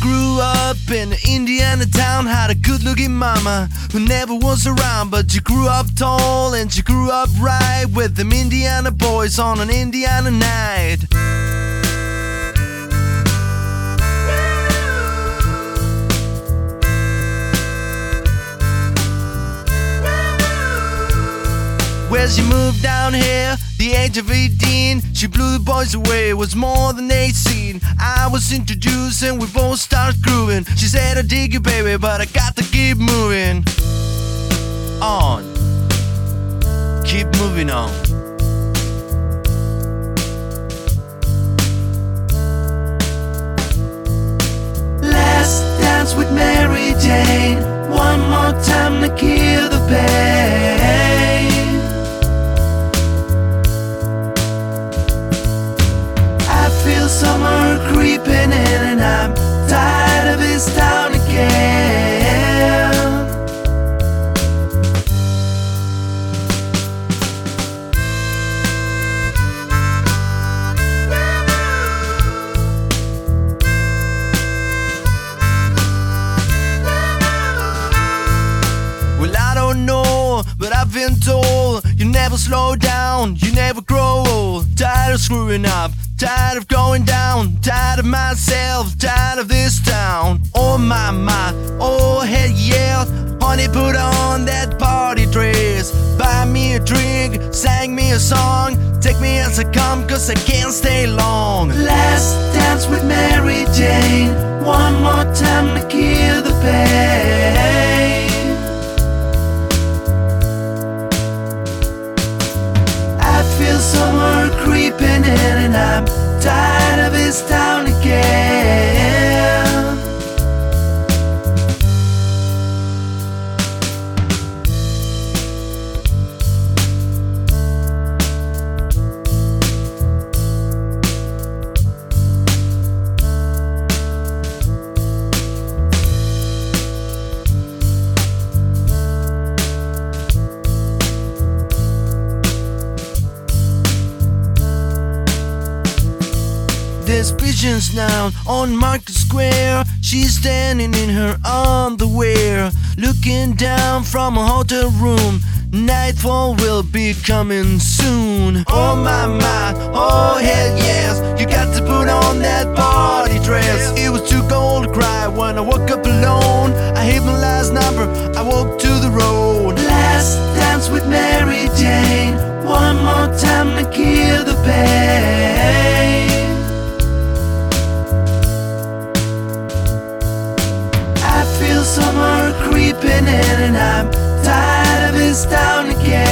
grew up in an Indiana town, had a good-looking mama who never was around, but she grew up tall and she grew up right with them Indiana boys on an Indiana night. When she moved down here, the age of 18, she blew the boys away, was more than 18. I was introduced and we both started grooving. She said, I dig you baby, but I got to keep moving on. Keep moving on. Last dance with Mary Jane, one more time to kill the pain. Feel summer creeping in and I'm tired of this town again. Well, I don't know, but I've been told you never slow down, you never grow old. Tired of screwing up, tired of going down, tired of myself, tired of this town. Oh my, oh hell yeah. Honey, put on that party dress, buy me a drink, sang me a song, take me as I come cause I can't stay long. Last dance with Mary Jane, one more time to kill the pain. I feel summer creeping in and I'm tired of this town again. There's visions now on Market Square. She's standing in her underwear, looking down from a hotel room. Nightfall will be coming soon. Oh my, oh hell yes. You got to put on that party dress. It was too cold to cry when I woke up alone. I hit my last number, I woke to the road. Last dance with Mary Jane, one more time to kill the pain. Feel summer creeping in and I'm tired of this town again.